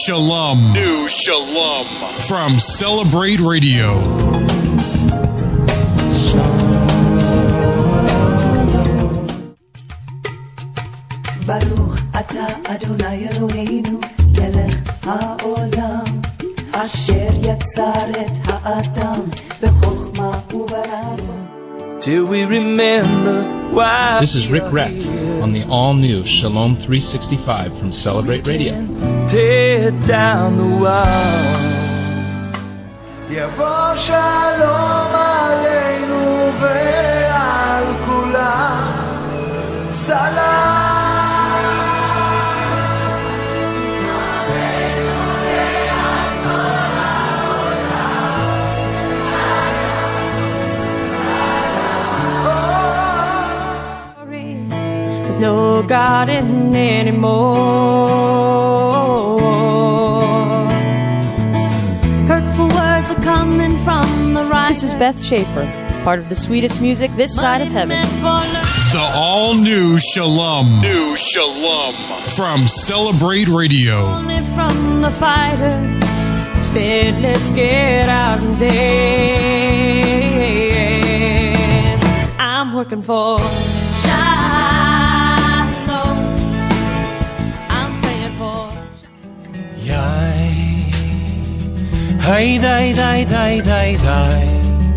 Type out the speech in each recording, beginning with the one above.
Shalom. New Shalom. From Celebrate Radio. Baruch Ata Adonai Eloheinu Melech HaOlam Asher Yatzar et Ha'atam B'chokhma u'barayah. Till we remember why. This is Rick Rett on the all-new Shalom 365 from Celebrate Radio. Tear down the wall. Yavo Shalom Aleinu ve'al kulam Salam. No garden anymore. Hurtful words are coming from the right. This is Beth Schaefer, part of the sweetest music this side of heaven. The all-new Shalom. New Shalom. From Celebrate Radio. Only from the fighters. Instead, let's get out and dance. I'm working for Hey day day day day day.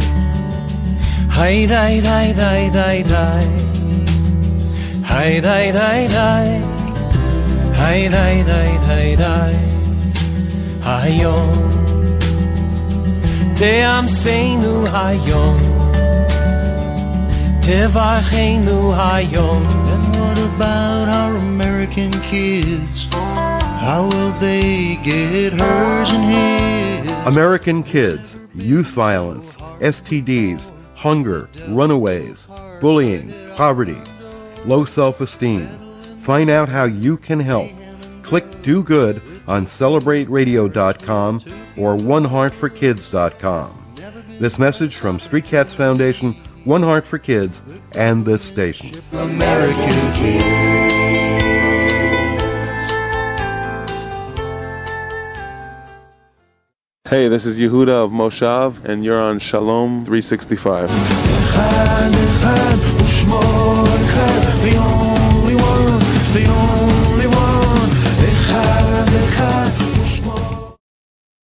Hey day day day day day. Hey day day day. Hey day day day day. Hayom Te'amseinu hayom Tevachenu hayom. And what about our American kids? How will they get hers and his? American kids, youth violence, STDs, hunger, runaways, bullying, poverty, low self-esteem. Find out how you can help. Click Do Good on CelebrateRadio.com or OneHeartForKids.com. This message from Street Cats Foundation, One Heart for Kids, and this station. American kids. Hey, this is Yehuda of Moshav, and you're on Shalom 365.